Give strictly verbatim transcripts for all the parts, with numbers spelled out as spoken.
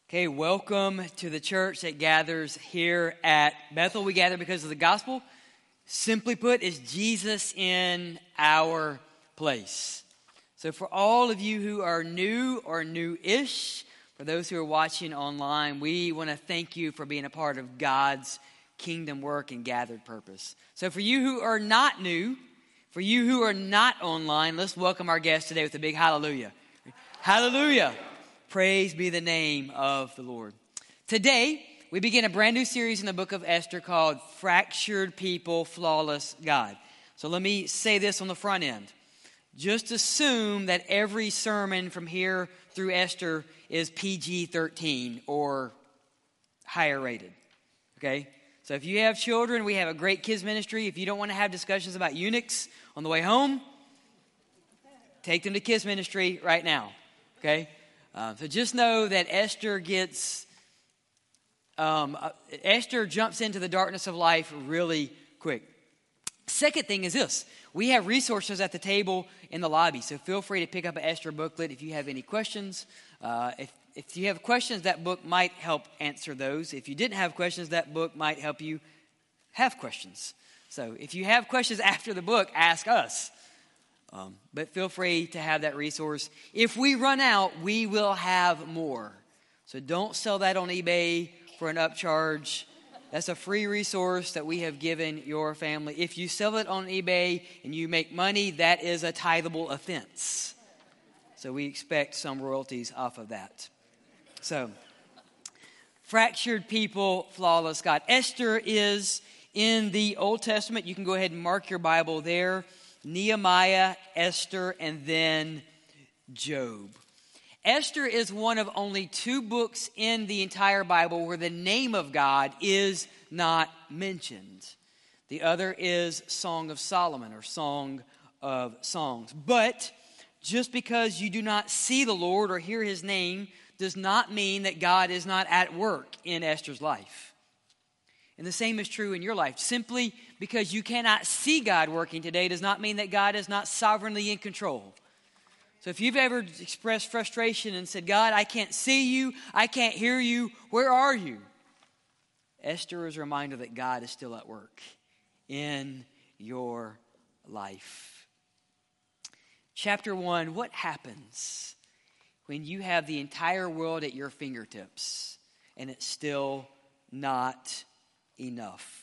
Okay, welcome to the church that gathers here at Bethel. We gather because of the gospel. Simply put, is Jesus in our place. So for all of you who are new or new-ish, for those who are watching online, we want to thank you for being a part of God's kingdom work and gathered purpose. So for you who are not new, for you who are not online, let's welcome our guest today with a big hallelujah. Hallelujah. Praise be the name of the Lord. Today, we begin a brand new series in the book of Esther called Fractured People, Flawless God. So let me say this on the front end. Just assume that every sermon from here through Esther is P G thirteen or higher rated. Okay? So if you have children, we have a great kids ministry. If you don't want to have discussions about eunuchs on the way home, take them to kids ministry right now. Okay? Uh, so just know that Esther gets, um, uh, Esther jumps into the darkness of life really quick. Second thing is this. We have resources at the table in the lobby, so feel free to pick up an Esther booklet if you have any questions. Uh, if, if you have questions, that book might help answer those. If you didn't have questions, that book might help you have questions. So if you have questions after the book, ask us. Um, but feel free to have that resource. If we run out, we will have more. So don't sell that on eBay for an upcharge. That's a free resource that we have given your family. If you sell it on eBay and you make money, that is a tithable offense. So we expect some royalties off of that. So, fractured people, flawless God. Esther is in the Old Testament. You can go ahead and mark your Bible there. Nehemiah, Esther, and then Job. Esther is one of only two books in the entire Bible where the name of God is not mentioned. The other is Song of Solomon or Song of Songs. But just because you do not see the Lord or hear his name does not mean that God is not at work in Esther's life. And the same is true in your life. Simply because you cannot see God working today does not mean that God is not sovereignly in control. So if you've ever expressed frustration and said, God, I can't see you, I can't hear you, where are you? Esther is a reminder that God is still at work in your life. Chapter one, what happens when you have the entire world at your fingertips and it's still not enough?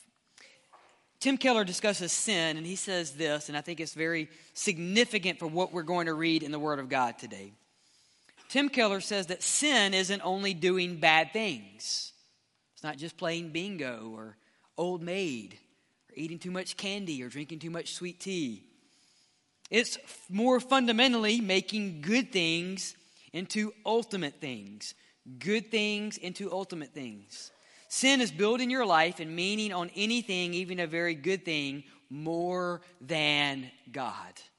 Tim Keller discusses sin, and he says this, and I think it's very significant for what we're going to read in the Word of God today. Tim Keller says that sin isn't only doing bad things. It's not just playing bingo or Old Maid or eating too much candy or drinking too much sweet tea. It's more fundamentally making good things into ultimate things. Good things into ultimate things. Sin is building your life and meaning on anything, even a very good thing, more than God.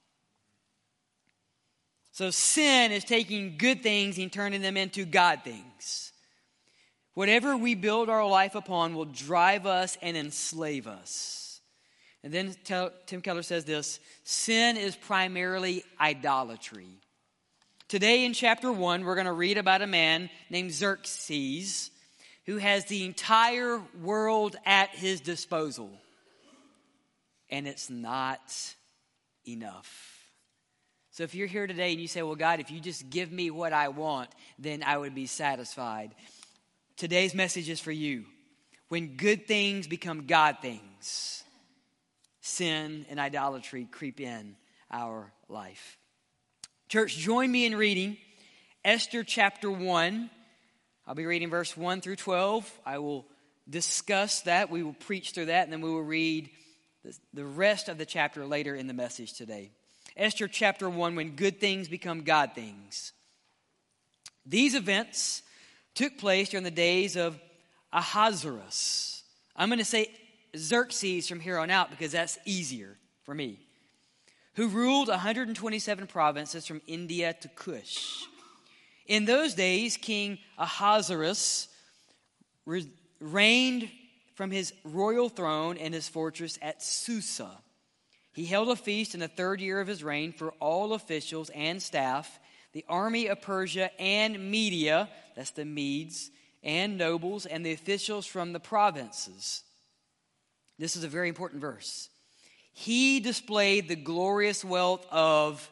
So sin is taking good things and turning them into God things. Whatever we build our life upon will drive us and enslave us. And then Tim Keller says this, sin is primarily idolatry. Today in chapter one, we're going to read about a man named Xerxes, who has the entire world at his disposal. And it's not enough. So if you're here today and you say, well, God, if you just give me what I want, then I would be satisfied. Today's message is for you. When good things become God things, sin and idolatry creep in our life. Church, join me in reading Esther chapter one. I'll be reading verse one through twelve. I will discuss that. We will preach through that, and then we will read the rest of the chapter later in the message today. Esther chapter one, when good things become God things. These events took place during the days of Ahasuerus. I'm going to say Xerxes from here on out because that's easier for me. Who ruled one hundred twenty-seven provinces from India to Cush. In those days, King Ahasuerus re- reigned from his royal throne and his fortress at Susa. He held a feast in the third year of his reign for all officials and staff, the army of Persia and Media, that's the Medes, and nobles, and the officials from the provinces. This is a very important verse. He displayed the glorious wealth of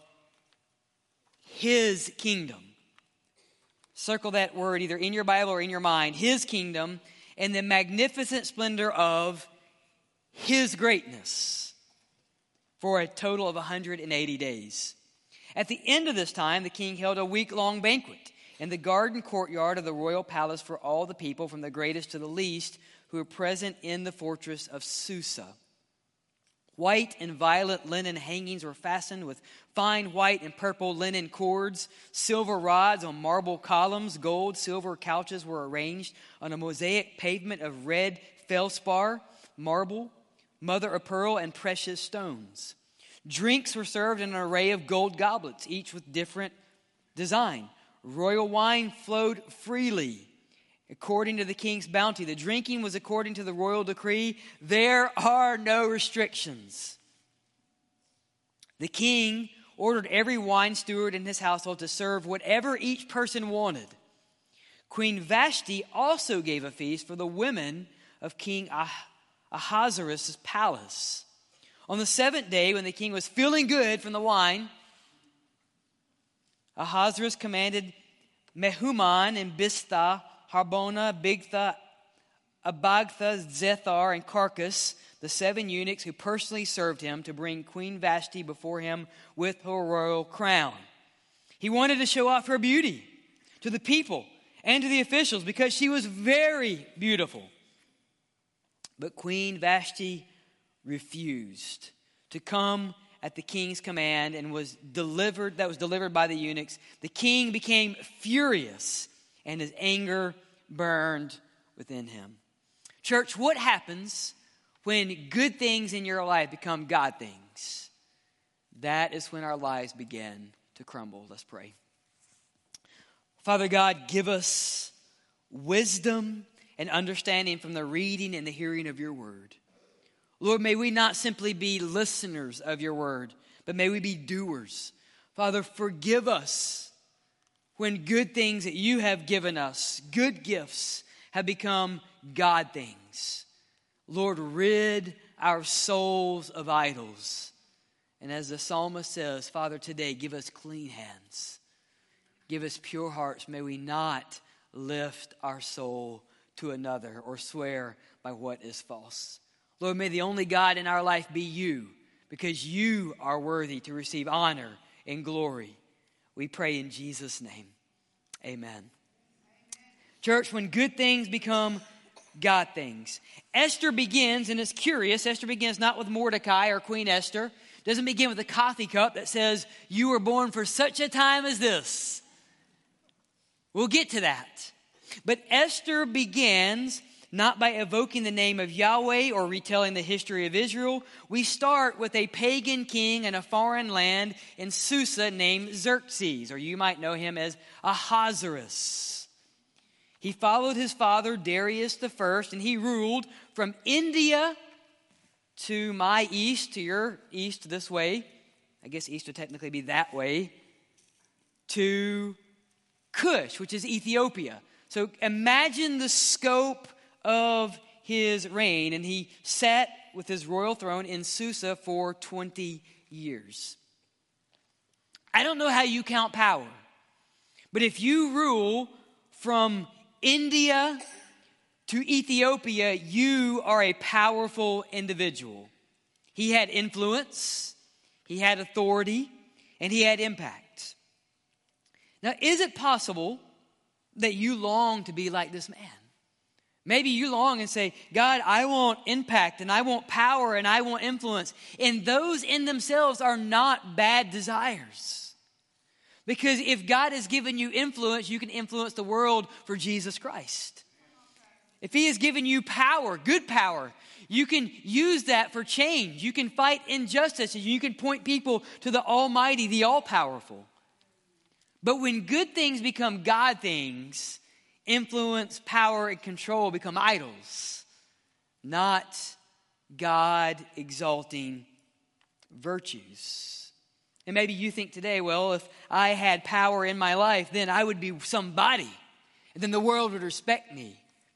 his kingdom. Circle that word either in your Bible or in your mind. His kingdom and the magnificent splendor of his greatness for a total of one hundred eighty days. At the end of this time, the king held a week-long banquet in the garden courtyard of the royal palace for all the people, from the greatest to the least, who were present in the fortress of Susa. White and violet linen hangings were fastened with fine white and purple linen cords. Silver rods on marble columns, gold, silver couches were arranged on a mosaic pavement of red feldspar, marble, mother of pearl, and precious stones. Drinks were served in an array of gold goblets, each with different design. Royal wine flowed freely according to the king's bounty. The drinking was according to the royal decree. There are no restrictions. The king ordered every wine steward in his household to serve whatever each person wanted. Queen Vashti also gave a feast for the women of King Ah- Ahasuerus' palace. On the seventh day, when the king was feeling good from the wine, Ahasuerus commanded Mehuman and Biztha, Harbona, Bigtha, Abagtha, Zethar, and Carcass, the seven eunuchs who personally served him, to bring Queen Vashti before him with her royal crown. He wanted to show off her beauty to the people and to the officials because she was very beautiful. But Queen Vashti refused to come at the king's command and was delivered, that was delivered by the eunuchs. The king became furious and his anger burned within him. Church, what happens when good things in your life become God things? That is when our lives begin to crumble. Let's pray. Father God, give us wisdom and understanding from the reading and the hearing of your word. Lord, may we not simply be listeners of your word, but may we be doers. Father, forgive us when good things that you have given us, good gifts, have become God things. Lord, rid our souls of idols. And as the psalmist says, Father, today give us clean hands. Give us pure hearts. May we not lift our soul to another or swear by what is false. Lord, may the only God in our life be you, because you are worthy to receive honor and glory. We pray in Jesus' name. Amen. Amen. Church, when good things become God things. Esther begins, and it's curious, Esther begins not with Mordecai or Queen Esther. It doesn't begin with a coffee cup that says, you were born for such a time as this. We'll get to that. But Esther begins not by evoking the name of Yahweh or retelling the history of Israel. We start with a pagan king in a foreign land in Susa named Xerxes, or you might know him as Ahasuerus. He followed his father Darius the First, and he ruled from India to my east, to your east this way. I guess east would technically be that way. To Cush, which is Ethiopia. So imagine the scope of his reign, and he sat with his royal throne in Susa for twenty years. I don't know how you count power, but if you rule from India to Ethiopia, you are a powerful individual. He had influence, he had authority, and he had impact. Now, is it possible that you long to be like this man? Maybe you long and say, God, I want impact and I want power and I want influence. And those in themselves are not bad desires. Because if God has given you influence, you can influence the world for Jesus Christ. If he has given you power, good power, you can use that for change. You can fight injustice and you can point people to the Almighty, the All-Powerful. But when good things become God things, influence, power, and control become idols, not God-exalting virtues. And maybe you think today, well, if I had power in my life, then I would be somebody. And then the world would respect me.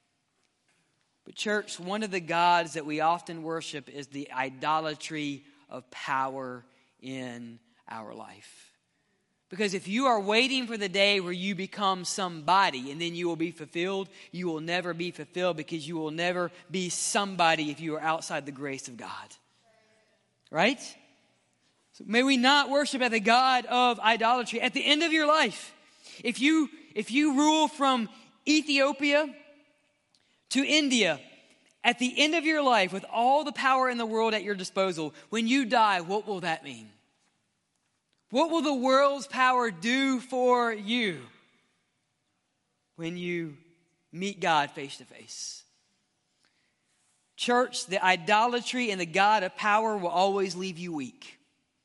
But church, one of the gods that we often worship is the idolatry of power in our life. Because if you are waiting for the day where you become somebody and then you will be fulfilled, you will never be fulfilled because you will never be somebody if you are outside the grace of God. Right? So may we not worship at the God of idolatry. At the end of your life, if you if you rule from Ethiopia to India, at the end of your life, with all the power in the world at your disposal, when you die, what will that mean? What will the world's power do for you when you meet God face to face? Church, the idolatry and the God of power will always leave you weak.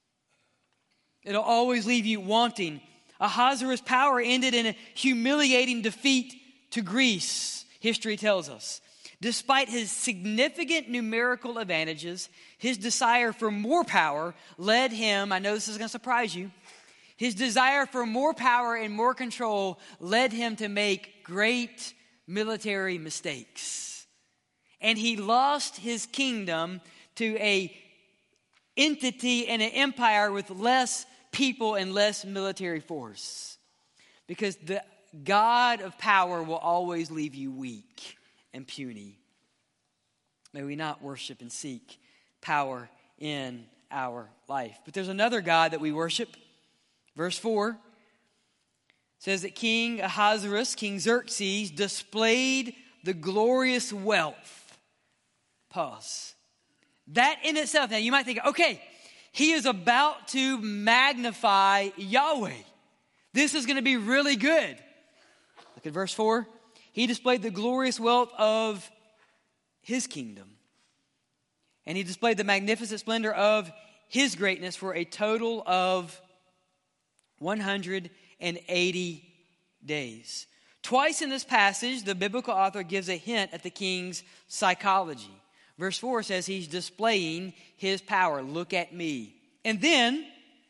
It'll always leave you wanting. Ahasuerus' power ended in a humiliating defeat to Greece, history tells us. Despite his significant numerical advantages, his desire for more power led him, I know this is going to surprise you, his desire for more power and more control led him to make great military mistakes. And he lost his kingdom to a entity and an empire with less people and less military force. Because the God of power will always leave you weak and puny. May we not worship and seek power in our life. But there's another God that we worship. Verse four says that King Ahasuerus, King Xerxes, displayed the glorious wealth. Pause. That in itself, now you might think, okay, he is about to magnify Yahweh. This is going to be really good. Look at verse four. He displayed the glorious wealth of his kingdom. And he displayed the magnificent splendor of his greatness for a total of one hundred eighty days. Twice in this passage, the biblical author gives a hint at the king's psychology. Verse four says he's displaying his power. Look at me. And then,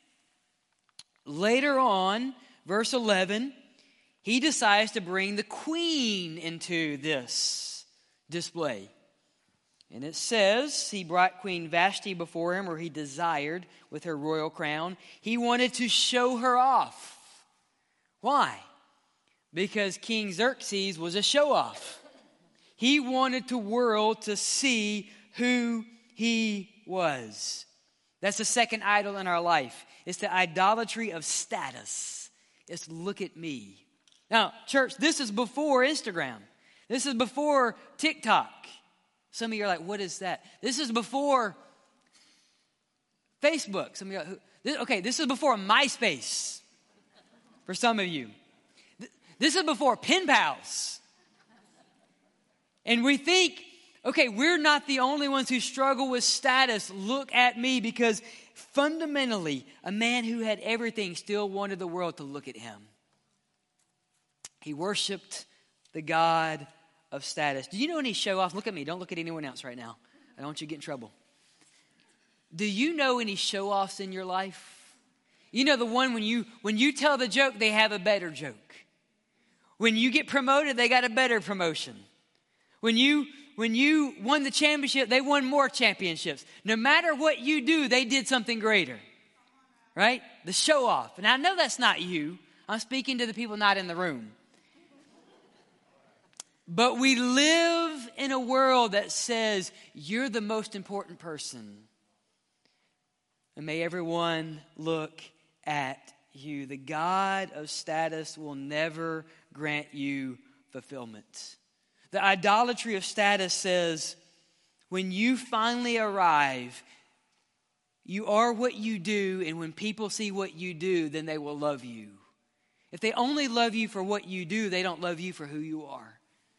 later on, verse eleven, he decides to bring the queen into this display. And it says he brought Queen Vashti before him, or he desired, with her royal crown. He wanted to show her off. Why? Because King Xerxes was a show-off. He wanted the world to see who he was. That's the second idol in our life. It's the idolatry of status. It's look at me. Now, church, this is before Instagram. This is before TikTok. Some of you are like, what is that? This is before Facebook. Some of you are like, this, okay, this is before MySpace. For some of you. This is before pen pals. And we think, okay, we're not the only ones who struggle with status. Look at me, because fundamentally, a man who had everything still wanted the world to look at him. He worshiped the God of status. Do you know any show offs? Look at me. Don't look at anyone else right now. I don't want you to get in trouble. Do you know any show offs in your life? You know the one when you when you tell the joke, they have a better joke. When you get promoted, they got a better promotion. When you when you won the championship, they won more championships. No matter what you do, they did something greater. Right? The show off. And I know that's not you. I'm speaking to the people not in the room. But we live in a world that says, you're the most important person. And may everyone look at you. The God of status will never grant you fulfillment. The idolatry of status says, when you finally arrive, you are what you do, and when people see what you do, then they will love you. If they only love you for what you do, they don't love you for who you are.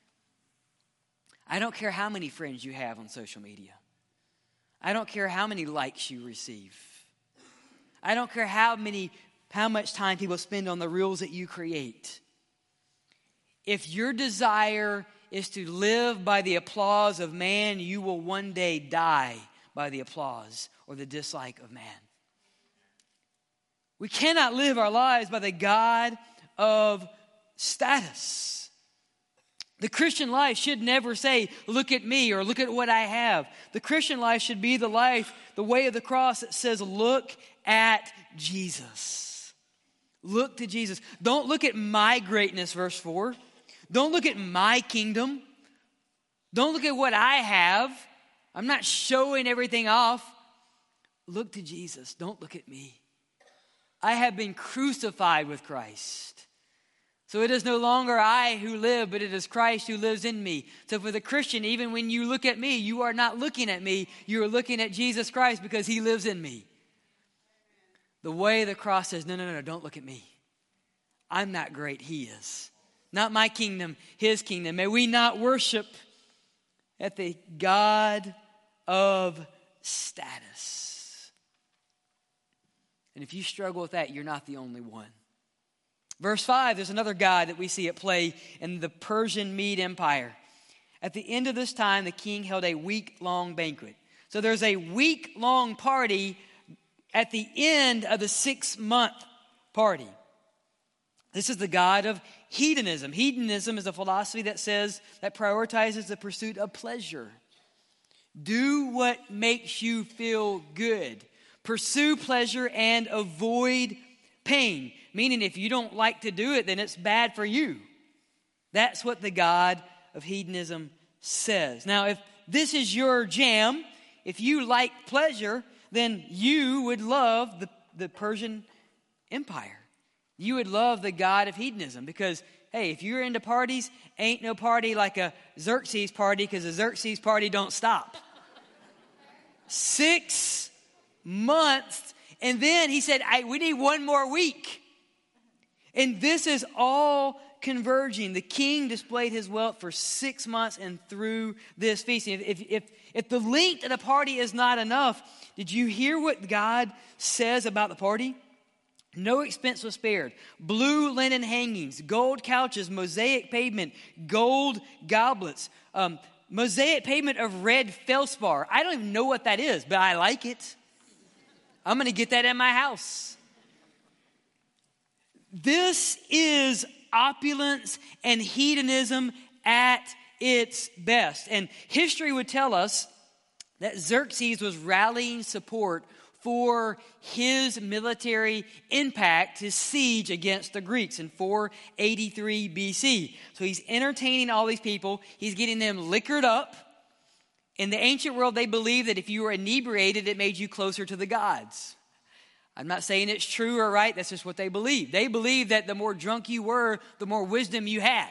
I don't care how many friends you have on social media. I don't care how many likes you receive. I don't care how many, how much time people spend on the reels that you create. If your desire is to live by the applause of man, you will one day die by the applause or the dislike of man. We cannot live our lives by the God of status. The Christian life should never say, look at me or look at what I have. The Christian life should be the life, the way of the cross that says, look at Jesus. Look to Jesus. Don't look at my greatness, verse four. Don't look at my kingdom. Don't look at what I have. I'm not showing everything off. Look to Jesus. Don't look at me. I have been crucified with Christ. So it is no longer I who live, but it is Christ who lives in me. So for the Christian, even when you look at me, you are not looking at me. You are looking at Jesus Christ because he lives in me. The way of the cross says, no, no, no, no, don't look at me. I'm not great. He is. Not my kingdom, his kingdom. May we not worship at the God of status. And if you struggle with that, you're not the only one. Verse five, there's another God that we see at play in the Persian Mede Empire. At the end of this time, the king held a week-long banquet. So there's a week-long party at the end of the six-month party. This is the God of hedonism. Hedonism is a philosophy that says, that prioritizes the pursuit of pleasure. Do what makes you feel good. Pursue pleasure and avoid pain. Meaning if you don't like to do it, then it's bad for you. That's what the God of hedonism says. Now, if this is your jam, if you like pleasure, then you would love the, the Persian Empire. You would love the God of hedonism because, hey, if you're into parties, ain't no party like a Xerxes party because a Xerxes party don't stop. Six months, and then he said, I, we need one more week. And this is all converging. The king displayed his wealth for six months and through this feasting. If, if, if the length of the party is not enough, did you hear what God says about the party? No expense was spared. Blue linen hangings, gold couches, mosaic pavement, gold goblets, um, mosaic pavement of red feldspar. I don't even know what that is, but I like it. I'm going to get that in my house. This is opulence and hedonism at its best. And history would tell us that Xerxes was rallying support for his military impact, his siege against the Greeks in four eighty-three B C. So he's entertaining all these people. He's getting them liquored up. In the ancient world, they believed that if you were inebriated, it made you closer to the gods. I'm not saying it's true or right. That's just what they believed. They believed that the more drunk you were, the more wisdom you had.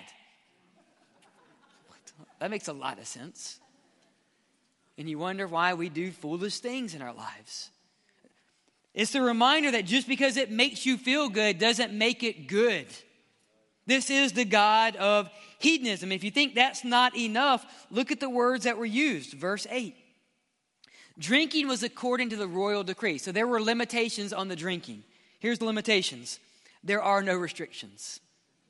That makes a lot of sense. And you wonder why we do foolish things in our lives. It's the reminder that just because it makes you feel good doesn't make it good. This is the God of hedonism. If you think that's not enough, look at the words that were used. Verse eight. Drinking was according to the royal decree. So there were limitations on the drinking. Here's the limitations. There are no restrictions.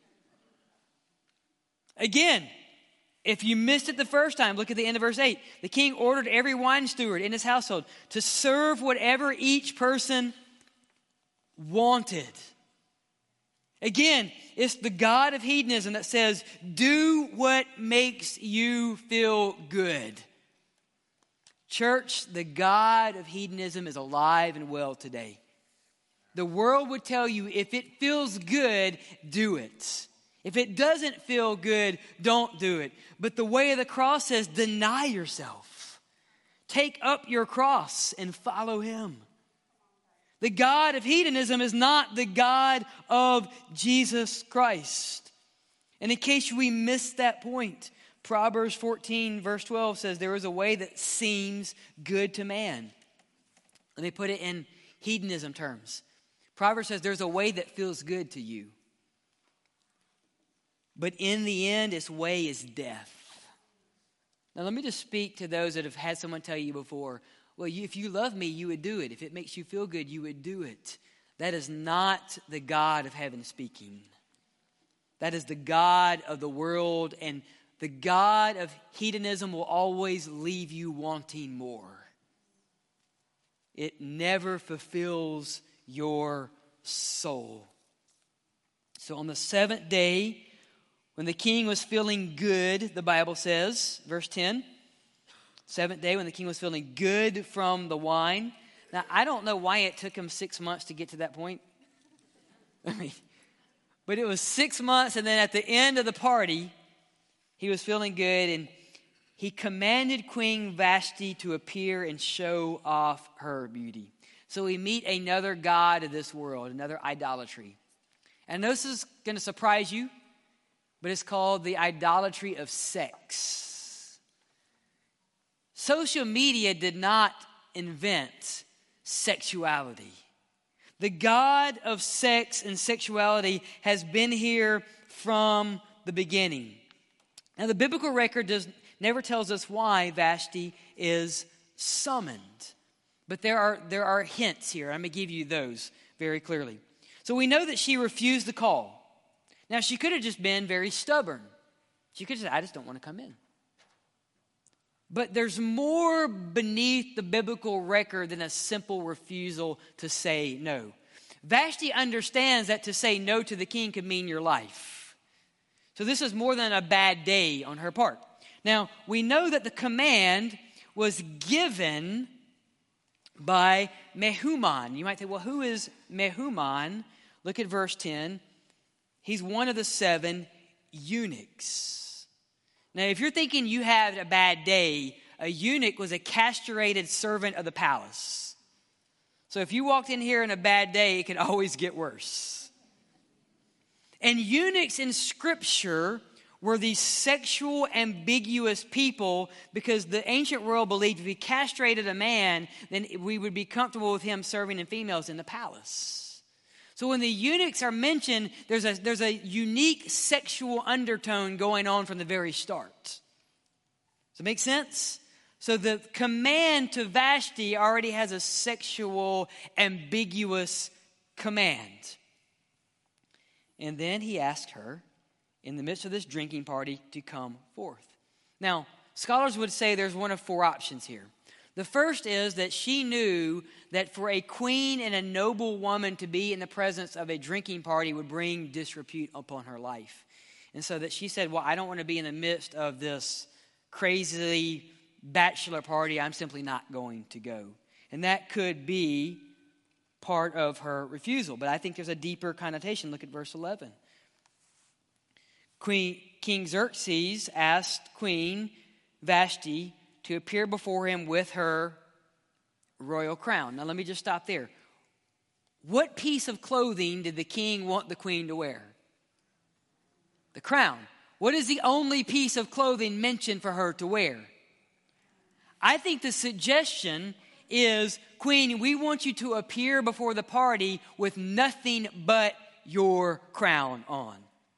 Again, if you missed it the first time, look at the end of verse eight. The king ordered every wine steward in his household to serve whatever each person wanted. Again, it's the God of hedonism that says, do what makes you feel good. Church, the God of hedonism is alive and well today. The world would tell you if it feels good, do it. If it doesn't feel good, don't do it. But the way of the cross says, deny yourself. Take up your cross and follow him. The God of hedonism is not the God of Jesus Christ. And in case we missed that point, Proverbs fourteen verse twelve says there is a way that seems good to man. Let me put it in hedonism terms. Proverbs says there's a way that feels good to you. But in the end, its way is death. Now let me just speak to those that have had someone tell you before, well, you, if you love me, you would do it. If it makes you feel good, you would do it. That is not the God of heaven speaking. That is the God of the world, and the God of hedonism will always leave you wanting more. It never fulfills your soul. So on the seventh day, when the king was feeling good, the Bible says, verse ten, seventh day when the king was feeling good from the wine. Now, I don't know why it took him six months to get to that point. I mean, but it was six months, and then at the end of the party, he was feeling good, and he commanded Queen Vashti to appear and show off her beauty. So we meet another god of this world, another idolatry. And this is going to surprise you, but it's called the idolatry of sex. Social media did not invent sexuality. The god of sex and sexuality has been here from the beginning. Now, the biblical record does never tells us why Vashti is summoned. But there are, there are hints here. I'm going to give you those very clearly. So we know that she refused the call. Now, she could have just been very stubborn. She could have said, I just don't want to come in. But there's more beneath the biblical record than a simple refusal to say no. Vashti understands that to say no to the king could mean your life. So this is more than a bad day on her part. Now, we know that the command was given by Mehuman. You might say, well, who is Mehuman? Look at verse ten. He's one of the seven eunuchs. Now, if you're thinking you had a bad day, a eunuch was a castrated servant of the palace. So if you walked in here in a bad day, it can always get worse. And eunuchs in Scripture were these sexual, ambiguous people because the ancient world believed if we castrated a man, then we would be comfortable with him serving in females in the palace. So when the eunuchs are mentioned, there's a, there's a unique sexual undertone going on from the very start. Does it make sense? So the command to Vashti already has a sexual, ambiguous command. And then he asked her, in the midst of this drinking party, to come forth. Now, scholars would say there's one of four options here. The first is that she knew that for a queen and a noble woman to be in the presence of a drinking party would bring disrepute upon her life. And so that she said, well, I don't want to be in the midst of this crazy bachelor party. I'm simply not going to go. And that could be part of her refusal. But I think there's a deeper connotation. Look at verse eleven. Queen, King Xerxes asked Queen Vashti to appear before him with her royal crown. Now let me just stop there. What piece of clothing did the king want the queen to wear? The crown. What is the only piece of clothing mentioned for her to wear? I think the suggestion is, Queen, we want you to appear before the party with nothing but your crown on.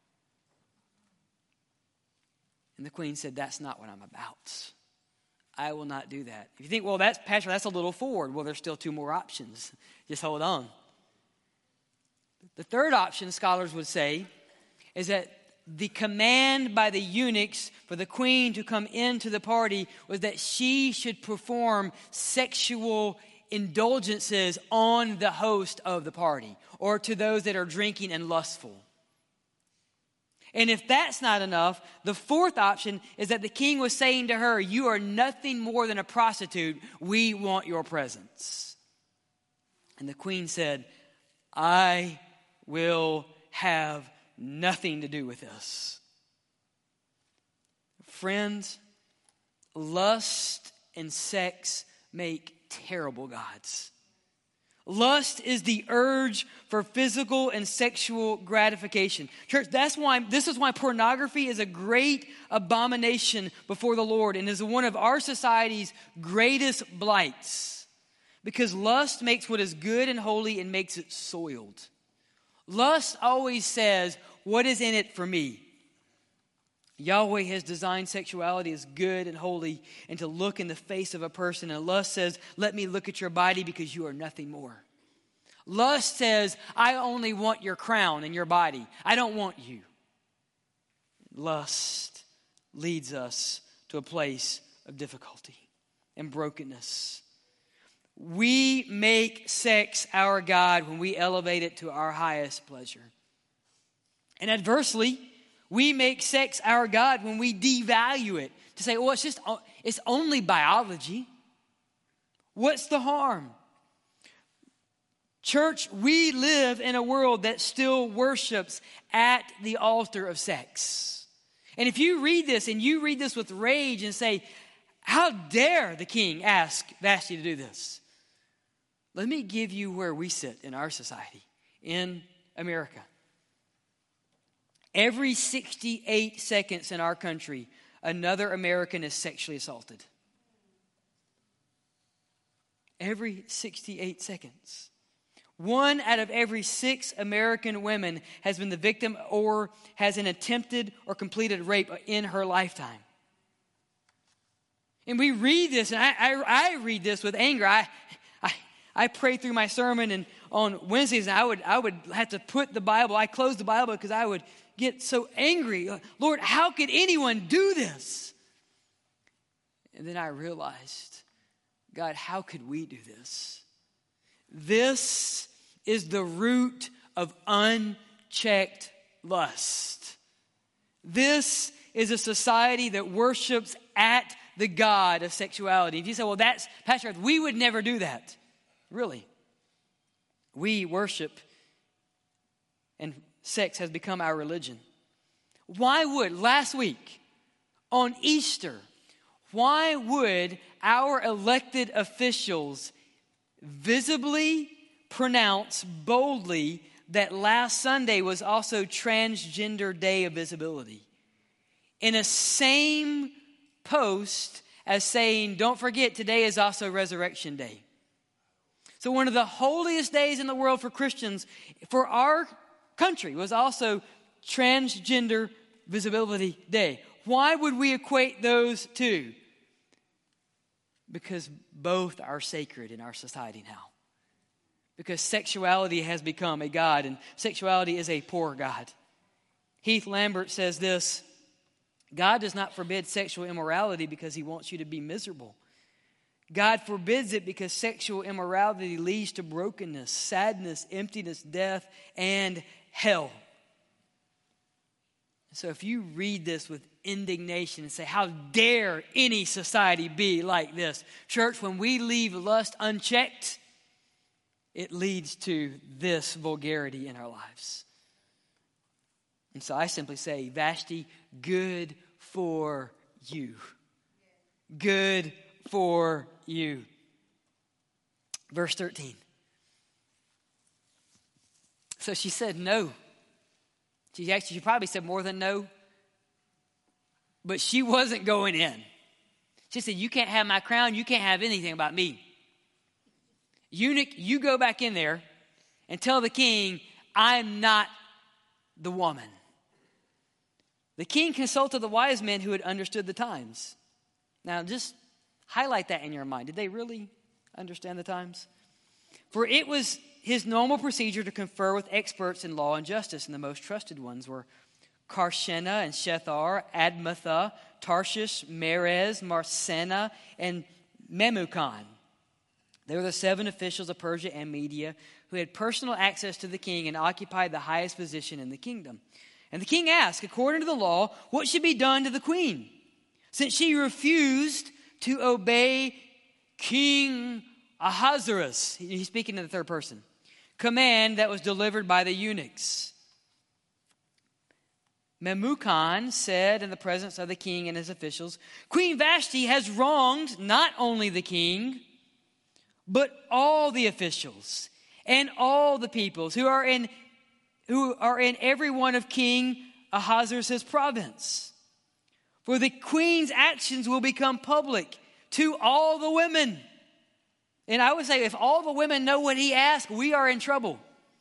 And the queen said, that's not what I'm about. I will not do that. If you think, well, that's, Pastor, that's a little forward. Well, there's still two more options. Just hold on. The third option, scholars would say, is that the command by the eunuchs for the queen to come into the party was that she should perform sexual indulgences on the host of the party or to those that are drinking and lustful. And if that's not enough, the fourth option is that the king was saying to her, you are nothing more than a prostitute. We want your presence. And the queen said, I will have nothing to do with this. Friends, lust and sex make terrible gods. Lust is the urge for physical and sexual gratification. Church, that's why, this is why pornography is a great abomination before the Lord and is one of our society's greatest blights. Because lust makes what is good and holy and makes it soiled. Lust always says, what is in it for me? Yahweh has designed sexuality as good and holy and to look in the face of a person. And lust says, let me look at your body because you are nothing more. Lust says, I only want your crown and your body. I don't want you. Lust leads us to a place of difficulty and brokenness. We make sex our God when we elevate it to our highest pleasure. And adversely, we make sex our God when we devalue it. To say, well, it's just, it's only biology. What's the harm? Church, we live in a world that still worships at the altar of sex. And if you read this and you read this with rage and say, how dare the king ask Vashti to do this? Let me give you where we sit in our society, in America. Every sixty-eight seconds in our country, another American is sexually assaulted. Every sixty-eight seconds. One out of every six American women has been the victim or has an attempted or completed rape in her lifetime. And we read this, and I, I, I read this with anger. I, I, I pray through my sermon, and on Wednesdays, and I would, I would have to put the Bible, I closed the Bible because I would get so angry. Lord, how could anyone do this? And then I realized, God, how could we do this? This is the root of unchecked lust. This is a society that worships at the God of sexuality. If you say, well, that's, Pastor, we would never do that. Really. We worship, and sex has become our religion. Why would, last week, on Easter, why would our elected officials visibly pronounce boldly that last Sunday was also Transgender Day of Visibility? In a same post as saying, don't forget, today is also Resurrection Day. So one of the holiest days in the world for Christians, for our country, was also Transgender Visibility Day. Why would we equate those two? Because both are sacred in our society now. Because sexuality has become a god, and sexuality is a poor god. Heath Lambert says this: God does not forbid sexual immorality because he wants you to be miserable. God forbids it because sexual immorality leads to brokenness, sadness, emptiness, death, and hell. So if you read this with indignation and say, how dare any society be like this? Church, when we leave lust unchecked, it leads to this vulgarity in our lives. And so I simply say, Vashti, good for you. Good for you. Verse thirteen. So she said no. She actually she probably said more than no. But she wasn't going in. She said, you can't have my crown. You can't have anything about me. Eunuch, you go back in there and tell the king, I'm not the woman. The king consulted the wise men who had understood the times. Now, just highlight that in your mind. Did they really understand the times? For it was his normal procedure to confer with experts in law and justice, and the most trusted ones were Karshena and Shethar, Admatha, Tarshish, Merez, Marsena, and Memucan. They were the seven officials of Persia and Media who had personal access to the king and occupied the highest position in the kingdom. And the king asked, according to the law, what should be done to the queen, since she refused to obey King Ahasuerus, he's speaking in the third person, command that was delivered by the eunuchs. Memucan said in the presence of the king and his officials, Queen Vashti has wronged not only the king, but all the officials and all the peoples who are in who are in every one of King Ahasuerus' province. For the queen's actions will become public to all the women. And I would say if all the women know what he asked, we are in trouble.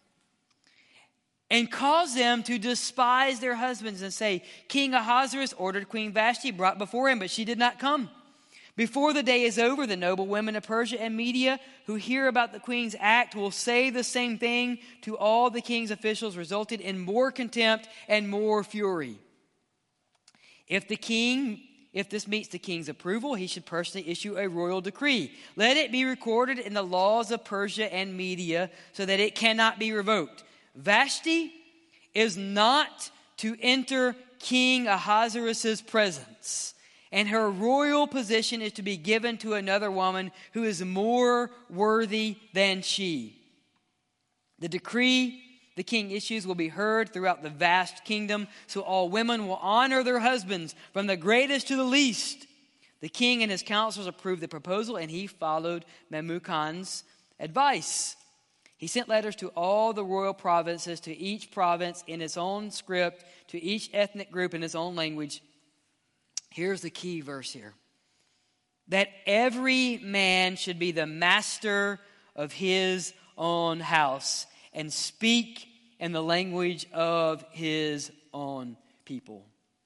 And cause them to despise their husbands and say, King Ahasuerus ordered Queen Vashti brought before him, but she did not come. Before the day is over, the noble women of Persia and Media who hear about the queen's act will say the same thing to all the king's officials, resulting in more contempt and more fury. If the king if this meets the king's approval, he should personally issue a royal decree. Let it be recorded in the laws of Persia and Media so that it cannot be revoked. Vashti is not to enter King Ahasuerus' presence, and her royal position is to be given to another woman who is more worthy than she. The decree the king issues will be heard throughout the vast kingdom, so all women will honor their husbands from the greatest to the least. The king and his counselors approved the proposal, and he followed Memucan's advice. He sent letters to all the royal provinces, to each province in its own script, to each ethnic group in its own language. Here's the key verse here. That every man should be the master of his own house and speak in the language of his own people.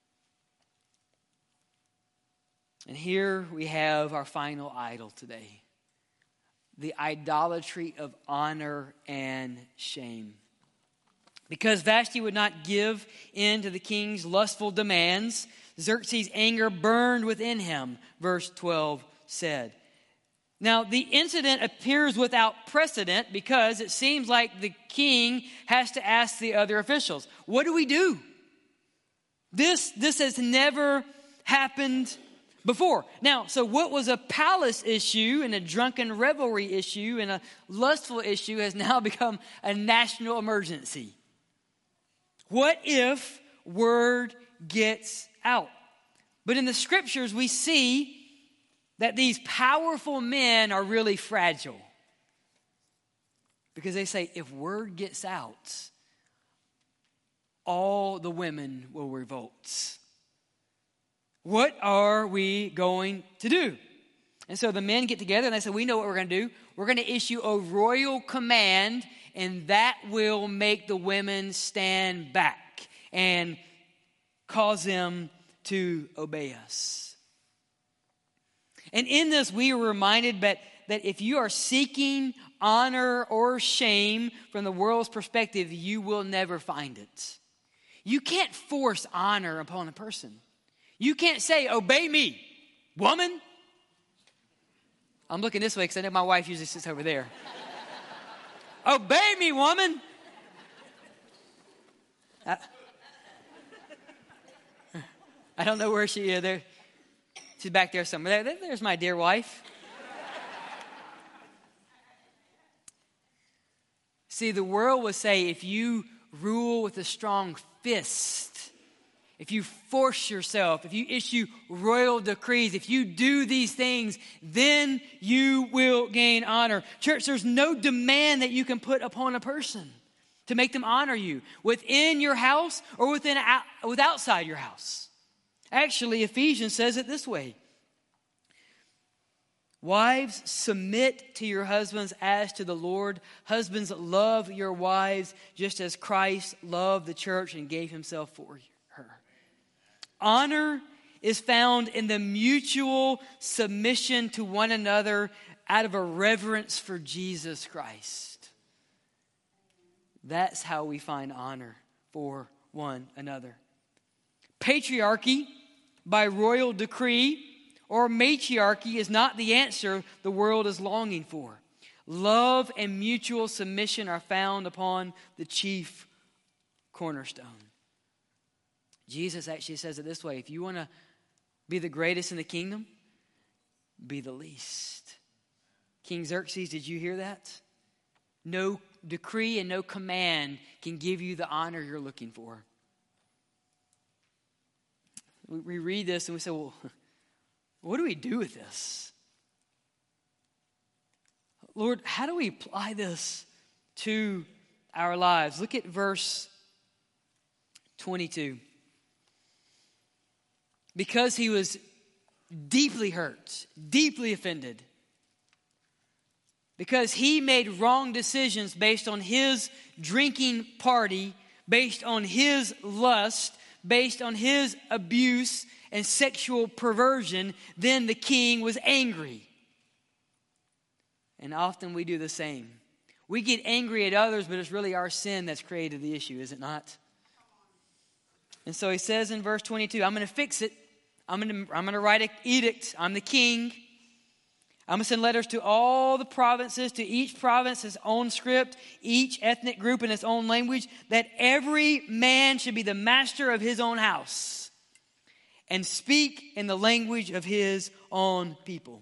And here we have our final idol today. The idolatry of honor and shame. Because Vashti would not give in to the king's lustful demands, Xerxes' anger burned within him, verse twelve said. Now, the incident appears without precedent because it seems like the king has to ask the other officials, what do we do? This, this has never happened before. Now, so what was a palace issue and a drunken revelry issue and a lustful issue has now become a national emergency. What if word gets out? But in the scriptures, we see that these powerful men are really fragile. Because they say, if word gets out, all the women will revolt. What are we going to do? And so the men get together and they say, we know what we're going to do. We're going to issue a royal command, and that will make the women stand back and cause them to obey us. And in this, we are reminded that, that if you are seeking honor or shame from the world's perspective, you will never find it. You can't force honor upon a person. You can't say, obey me, woman. I'm looking this way because I know my wife usually sits over there. Obey me, woman. I, I don't know where she is. There, she's back there somewhere. There, there's my dear wife. See, the world would say if you rule with a strong fist, if you force yourself, if you issue royal decrees, if you do these things, then you will gain honor. Church, there's no demand that you can put upon a person to make them honor you within your house or within with outside your house. Actually, Ephesians says it this way. Wives, submit to your husbands as to the Lord. Husbands, love your wives just as Christ loved the church and gave himself for her. Honor is found in the mutual submission to one another out of a reverence for Jesus Christ. That's how we find honor for one another. Patriarchy by royal decree or matriarchy is not the answer the world is longing for. Love and mutual submission are found upon the chief cornerstone. Jesus actually says it this way. If you want to be the greatest in the kingdom, be the least. King Xerxes, did you hear that? No decree and no command can give you the honor you're looking for. We read this and we say, well, what do we do with this? Lord, how do we apply this to our lives? Look at verse twenty-two. Because he was deeply hurt, deeply offended, because he made wrong decisions based on his drinking party, based on his lust, based on his abuse and sexual perversion, then the king was angry. And often we do the same. We get angry at others, but it's really our sin that's created the issue, is it not? And so he says in verse twenty-two, I'm going to fix it. I'm going to I'm going to write an edict. I'm the king. I'm going to send letters to all the provinces, to each province its own script, each ethnic group in its own language, that every man should be the master of his own house and speak in the language of his own people.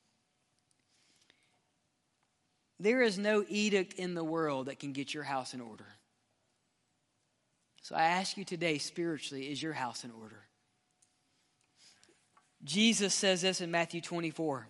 There is no edict in the world that can get your house in order. So I ask you today, spiritually, is your house in order? Jesus says this in Matthew twenty-four.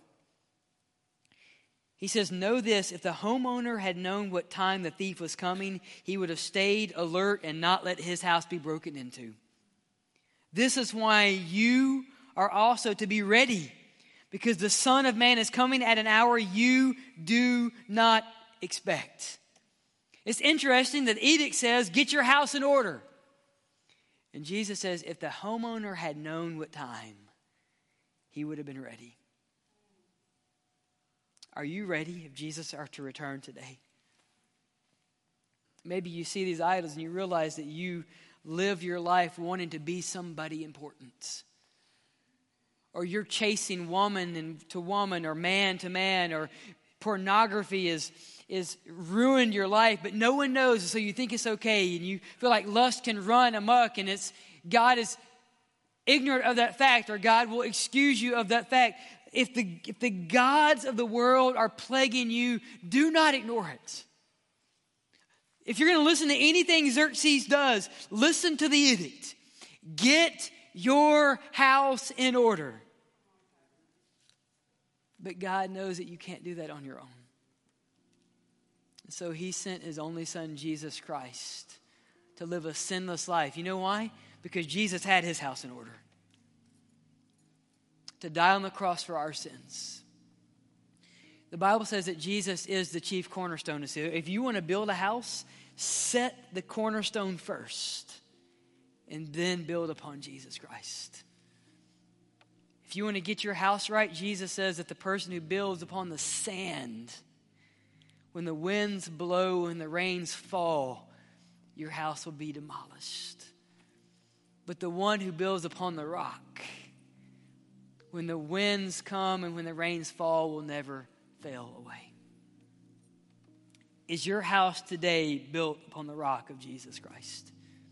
He says, know this, if the homeowner had known what time the thief was coming, he would have stayed alert and not let his house be broken into. This is why you are also to be ready, because the Son of Man is coming at an hour you do not expect. It's interesting that the edict says, get your house in order. And Jesus says, if the homeowner had known what time, he would have been ready. Are you ready if Jesus are to return today? Maybe you see these idols and you realize that you live your life wanting to be somebody important. Or you're chasing woman and to woman or man to man, or pornography is, is ruined your life, but no one knows, so you think it's okay, and you feel like lust can run amok, and it's God is ignorant of that fact, or God will excuse you of that fact. If the, if the gods of the world are plaguing you, do not ignore it. If you're going to listen to anything Xerxes does, listen to the edict. Get your house in order. But God knows that you can't do that on your own. So he sent his only son, Jesus Christ, to live a sinless life. You know why? Because Jesus had his house in order. To die on the cross for our sins. The Bible says that Jesus is the chief cornerstone. So if you want to build a house, set the cornerstone first and then build upon Jesus Christ. If you want to get your house right, Jesus says that the person who builds upon the sand, when the winds blow and the rains fall, your house will be demolished. But the one who builds upon the rock, when the winds come and when the rains fall, will never fail away. Is your house today built upon the rock of Jesus Christ?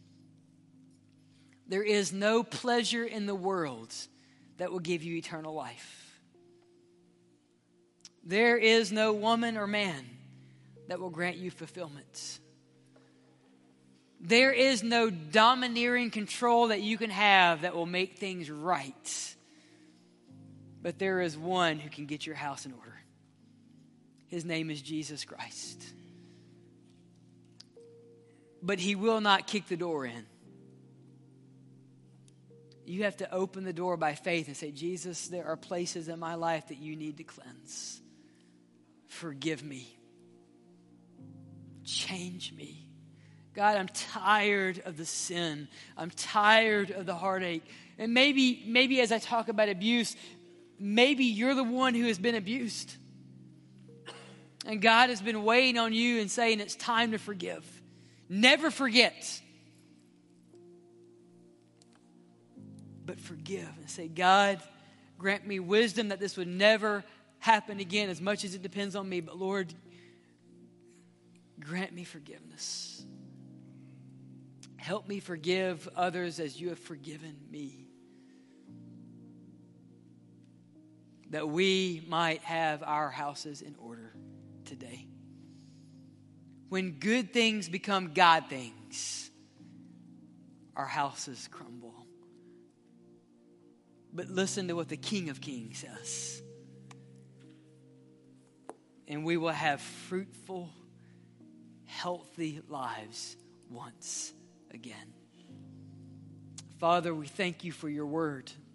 There is no pleasure in the world that will give you eternal life. There is no woman or man that will grant you fulfillment. There is no domineering control that you can have that will make things right. But there is one who can get your house in order. His name is Jesus Christ. But he will not kick the door in. You have to open the door by faith and say, Jesus, there are places in my life that you need to cleanse. Forgive me. Change me. God, I'm tired of the sin. I'm tired of the heartache. And maybe, maybe as I talk about abuse, maybe you're the one who has been abused. And God has been waiting on you and saying it's time to forgive. Never forget. But forgive and say, God, grant me wisdom that this would never happen again, as much as it depends on me. But Lord, grant me forgiveness. Help me forgive others as you have forgiven me. That we might have our houses in order today. When good things become God things, our houses crumble. But listen to what the King of Kings says. And we will have fruitful, healthy lives once again. Father, we thank you for your word.